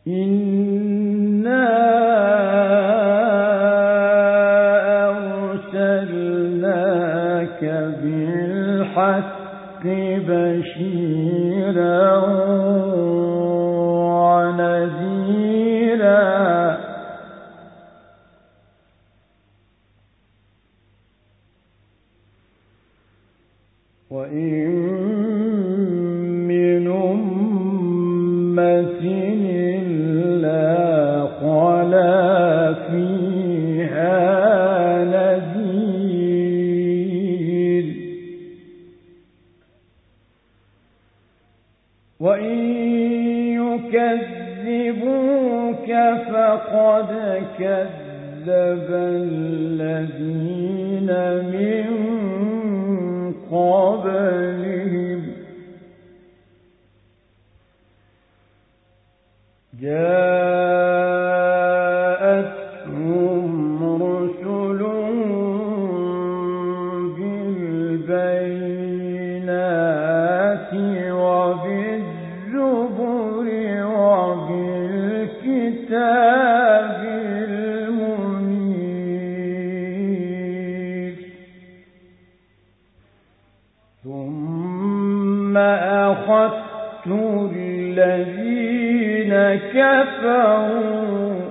إنا أرسلناك بالحق بشيرا ونذيرا وإن من أمة إلا خلا فيها نذير وإن يكذبوك فقد كذب الذين من قبلهم جاءتهم رسلهم بالبينات وبالزبر وبالكتاب المنير ثم أخذت الذين كفروا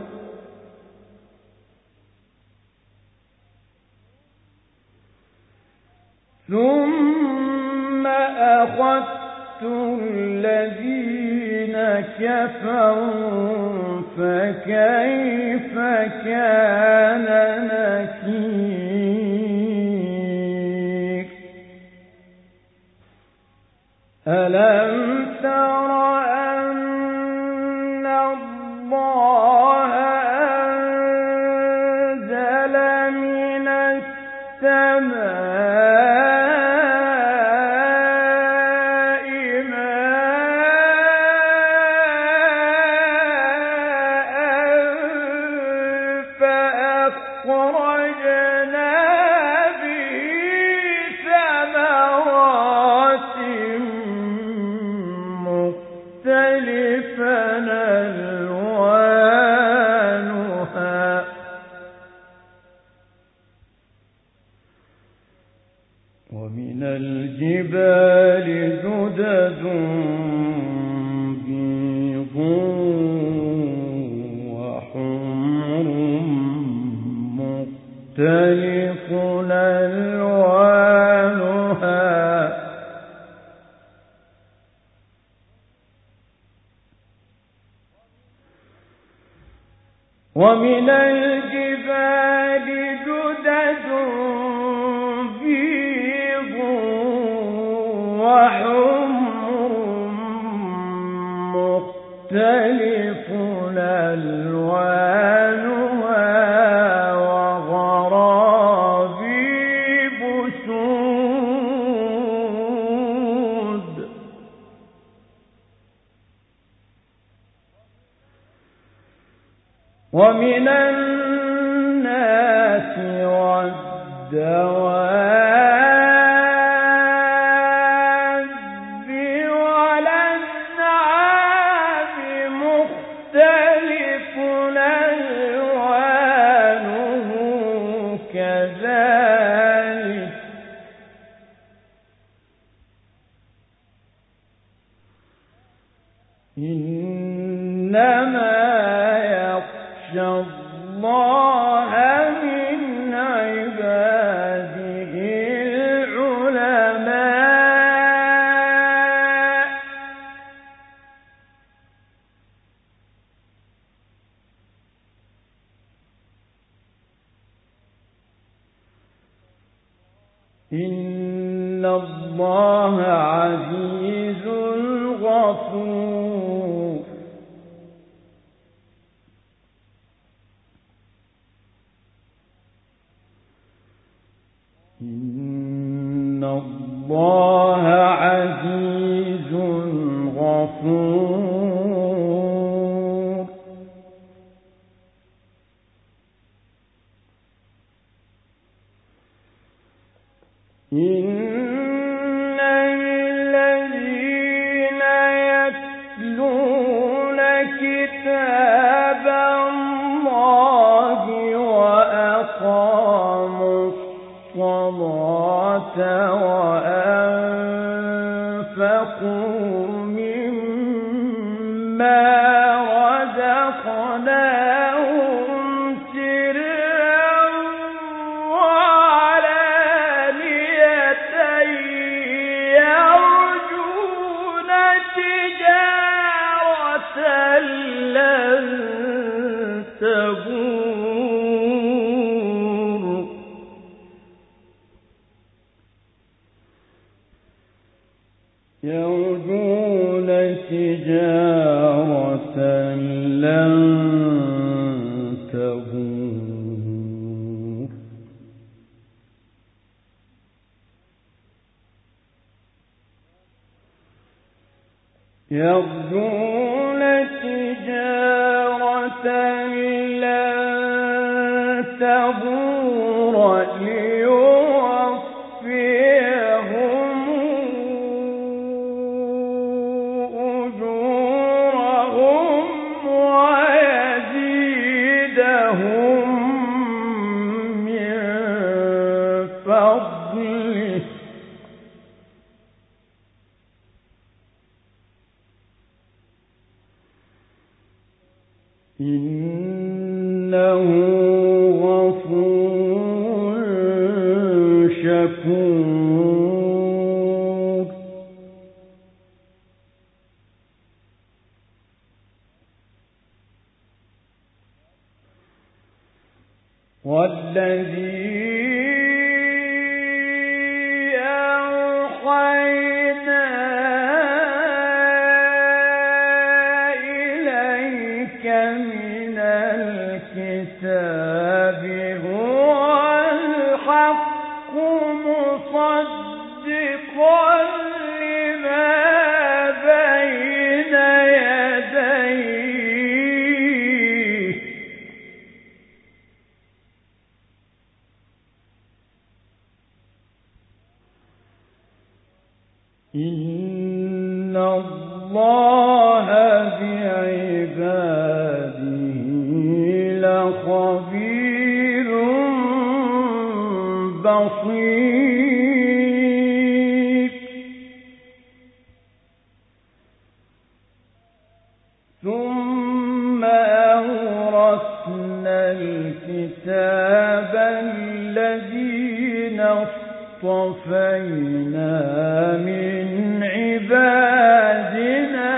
فكيف كان نكير ألم تر أن الله أنزل من السماء ماء فأخرجنا به ثمرات مختلفا ألوانها ومن الجبال جدد بيض وحمر مختلف ألوانها ومن الجبال جدد بيض وحمر مختلف ألوانها وغرابيب سود ومن الناس والدواب والأنعام مختلف ألوانه كذلك إنما الله من عباده العلماء إن الله عزيز غفور إن الله عزيز غفور إن الذين يتلون كتاب رزقناهم سرا وعلانية يرجون تجارة لن تبور يرجون تجارة لن تبور يرجون تجارة لن تبور ليوفيهم أجورهم ويزيدهم من فضله إنه غفور شكور والذي أوحينا إليك من الكتاب هو الحق مصدقا لما بين يديه إن الله بعباده لخبير بصير ثم أورثنا الكتاب الذين اصطفينا من عبادنا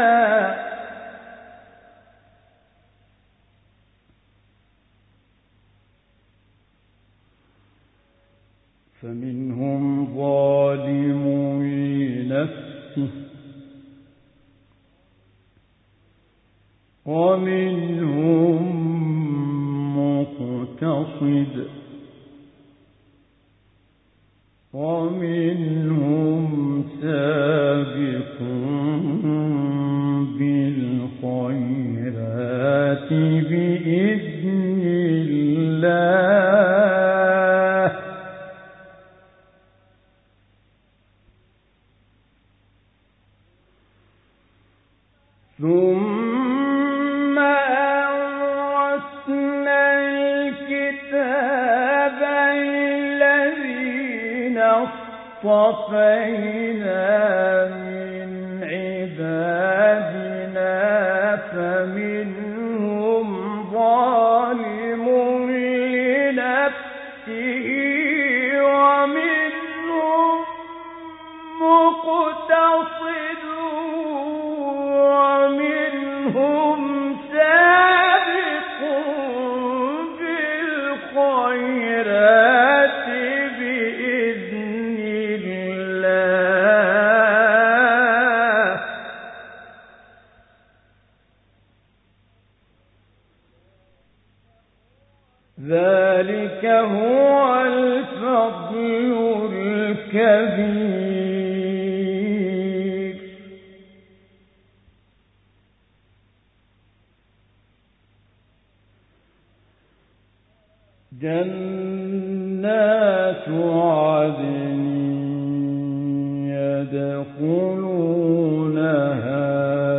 فمنهم ظالم لنفسه ومنهم مقتصد ومنهم سابق بالخيرات بإذن الله ثم أورثنا الكتاب الذين اصطفينا من عبادنا فمنهم ظالم لنفسه ومنهم مقتصد ومنهم سابق بالخيرات بإذن الله ذلك هو الفضل الكبير جنات عدن يدخلونها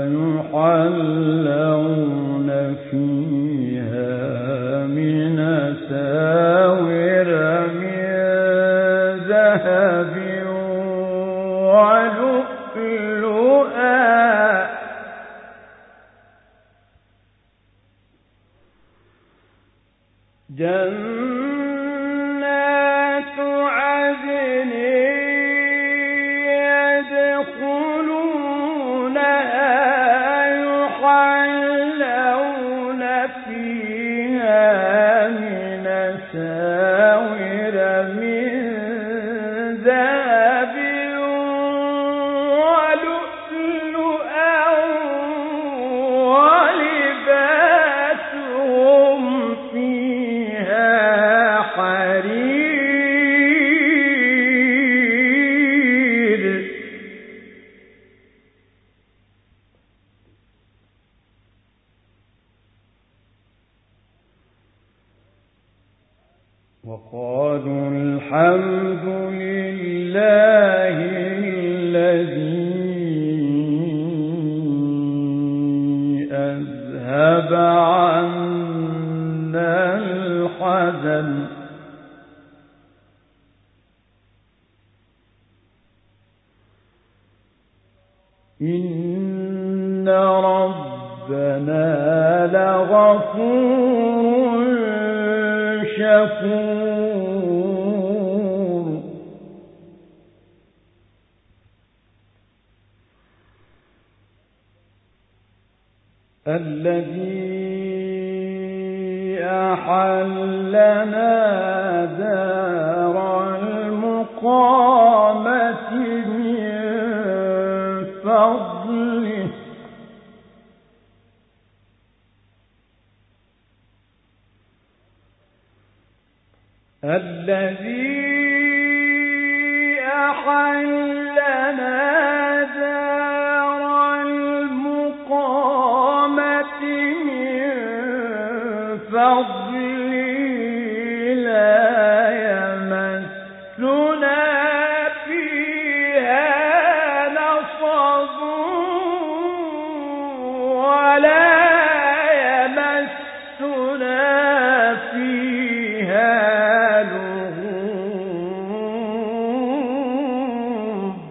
يحلون فيها من أساور من ذهب ولؤلؤا جنات عدن يدخلونها يحلون فيها من أساور من ذهب ولؤلؤا ولباسهم فيها حرير. وقالوا الحمد لله الذي أذهب عنا الحزن إن ربنا لغفور شكور. الذي أحلنا دار المقامة من فضله لا يمسنا فيها نصب ولا يمسنا فيها لغوب.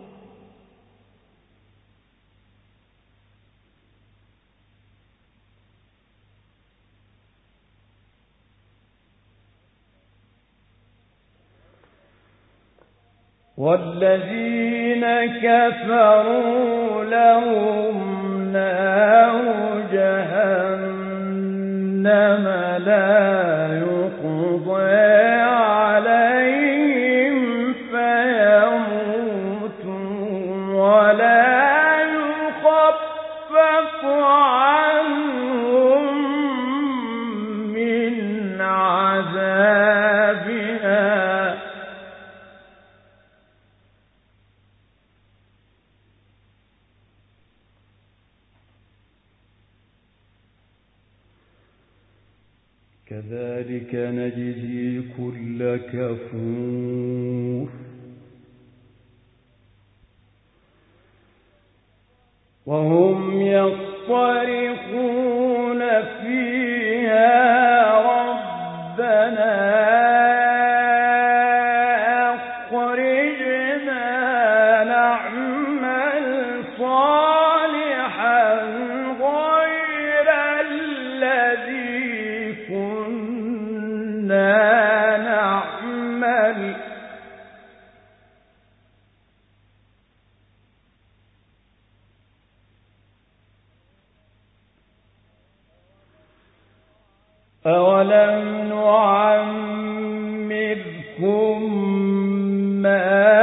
والذين كفروا لهم نار جهنم لا يقضى عليهم فيموتوا ولا يخفف عنهم من عذابها كذلك نجزي كل كفور. وهم يصطرخون فيها ربنا أخرجنا نعمل صالحا غير الذي كنا نعمل أولم نعمركم ما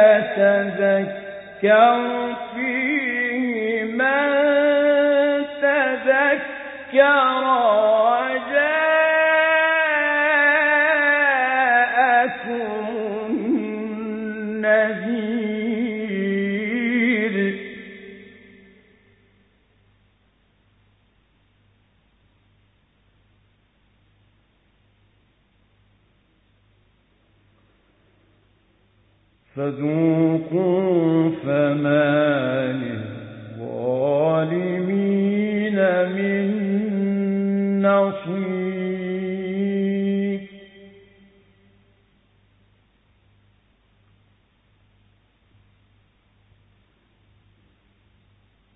يتذكر فيه من تذكر وجاءكم النذير. فذوقوا فما للظالمين من نصير.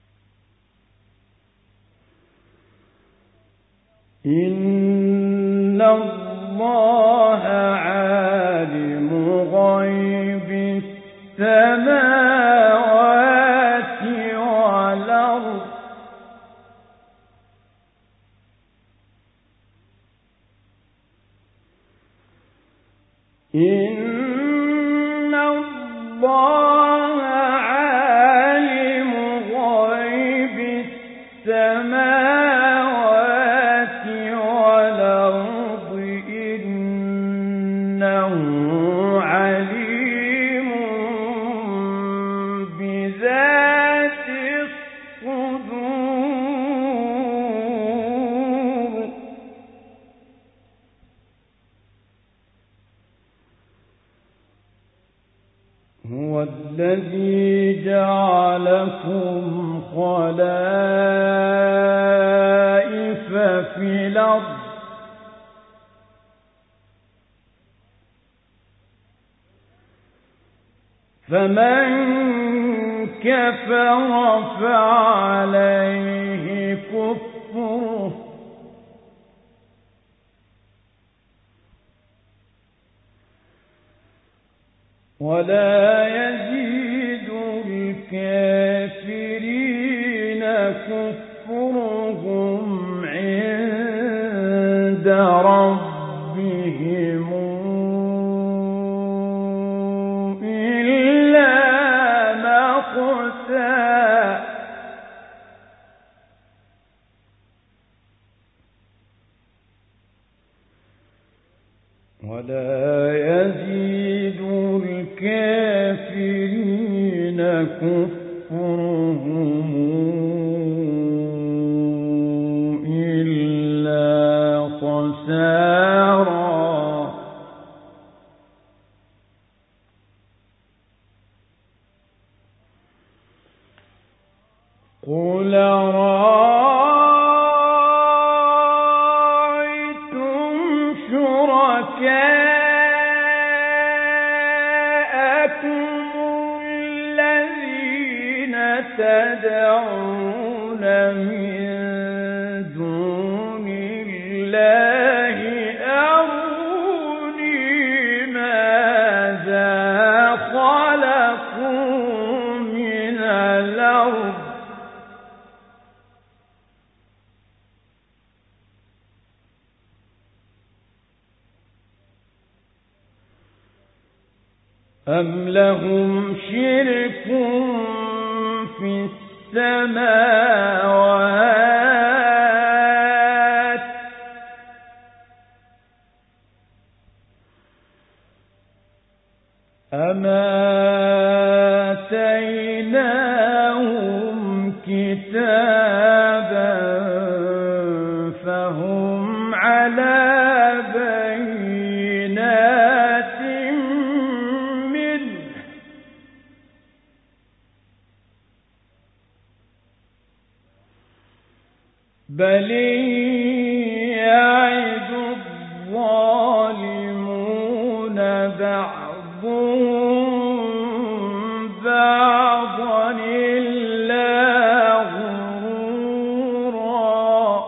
إن الله عالم غيب السماوات والأرض إن الله عالم غيب السماوات والأرض إنه عليم بذات الصدور هو الذي جعلكم خلائف في الأرض فمن كفر فعليه كفره ولا يزيد الكافرين كفرهم عند ربهم إلا مقتا ولا يزيد الكافرين كفرهم إلا خسارا قل رأيتم شركاءكم الذين تدعون من دون الله أروني ماذا خلقوا من الأرض أم لهم شرك في السماوات أم آتيناهم كتابا فهم على بينات منه بل يعد الظالمون بعضهم بعضا إلا غرورا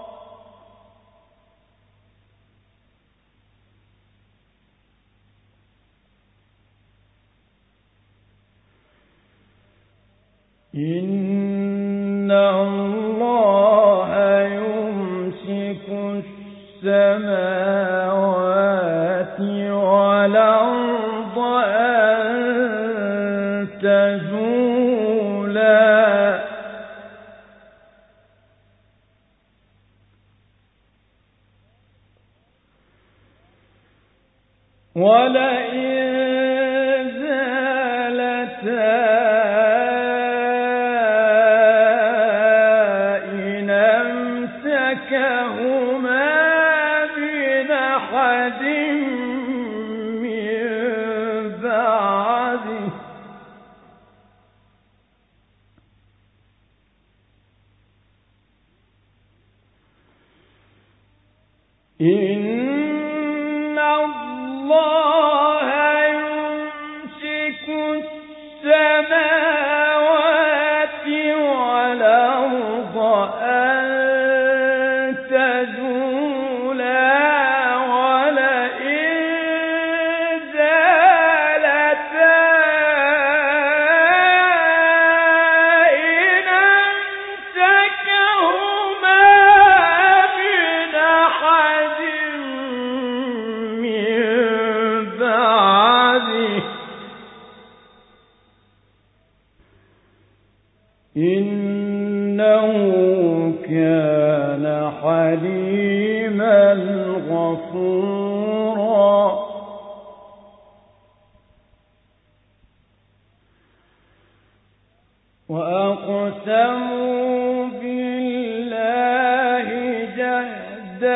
إن الله يمسك السماوات والأرض أن تزولا ولئن زالتا إن الله يمسك السماوات والأرض أن تزولا كان حليما غفورا وأقسموا بالله جهد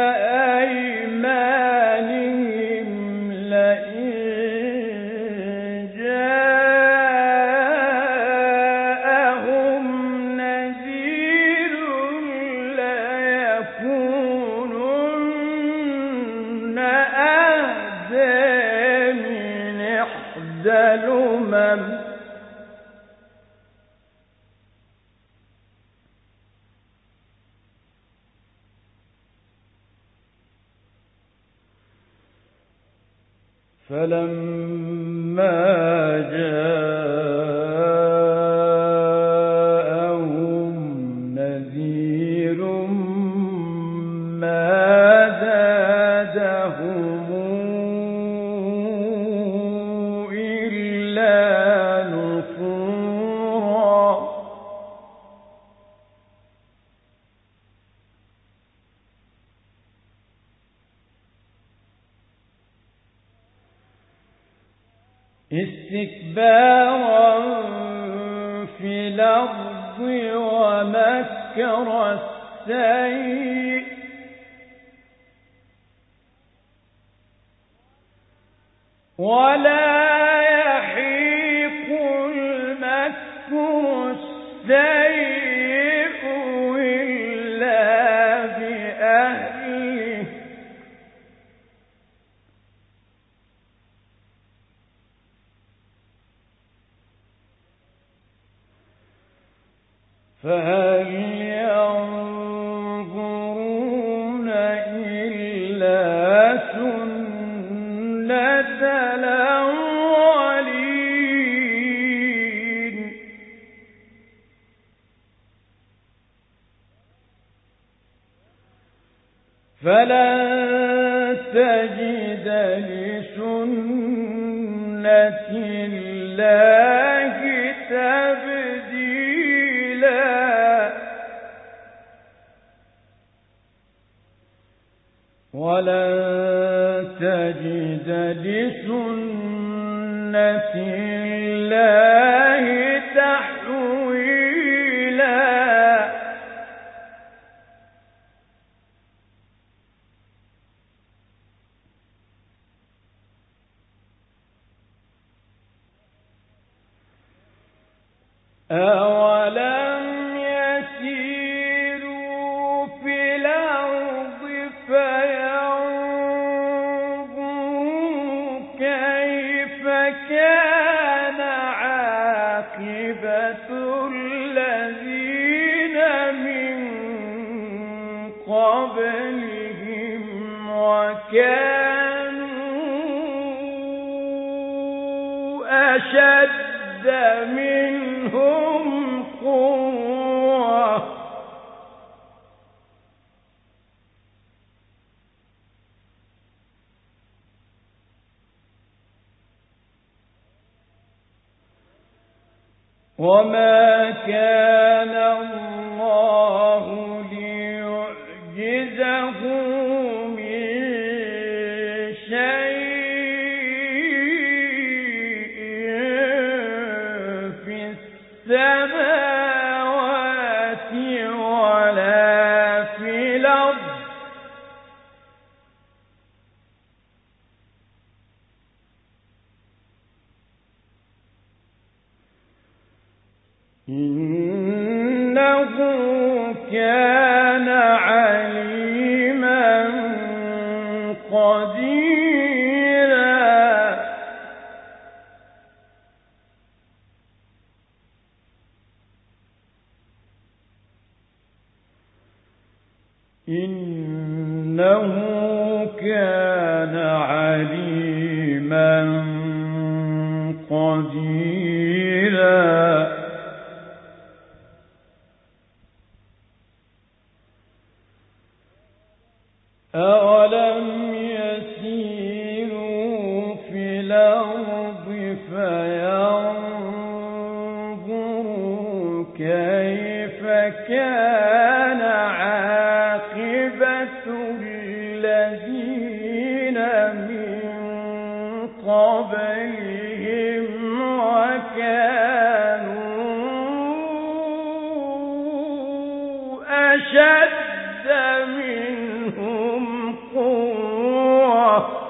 أيمانهم لئن جاءهم نذير ليكونن أهدى من إحدى الأمم فلما جاءهم نذير ما زادهم إلا نفورا استكبارا في الأرض ومكر السيء ولا يحيق المكر السيء إلا بأهله فهل ينظرون إلا سنة الأولين فلن تجد لسنة الله تبديلا ولن تجد لسنة الله تحويلا أولم يسيروا في الأرض فينظروا كيف كان عاقبة الذين من قبلهم وكانوا أشد منهم قوة وما كان الله ليعجزه من شيء في السماوات ولا في الأرض إنه كان عليما قديرا إنه كان عليما قديرا أولم يسيروا في الأرض فينظروا كيف كان أشد منهم قوة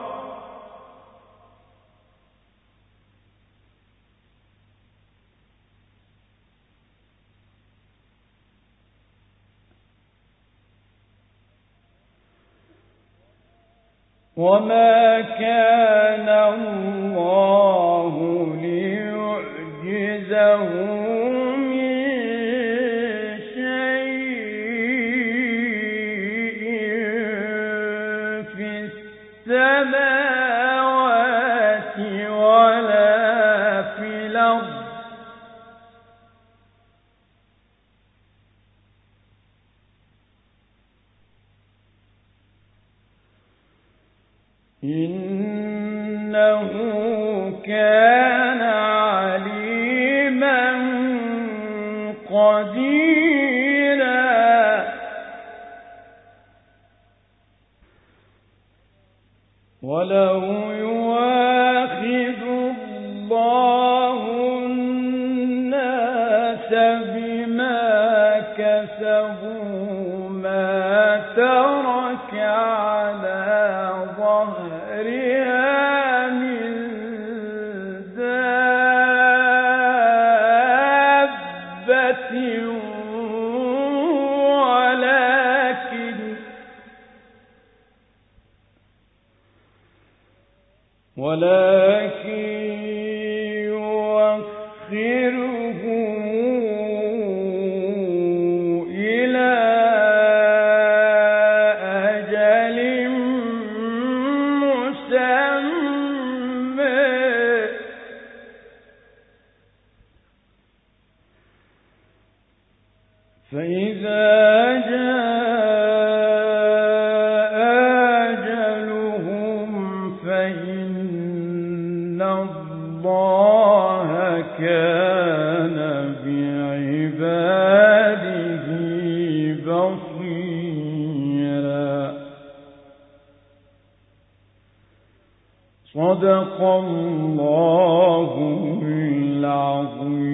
وما كان الله ليعجزه من شيء في السماوات ولا في الأرض إنه كان عليما قديرا ولو يواخذ الله الناس بما كسبوا ما ترك على ظهرها من دابة ولكن يؤخرهم إلى أجل مسمى فإذا جاء أجلهم فإن الله كان بعباده بصيرا. صدق الله العظيم.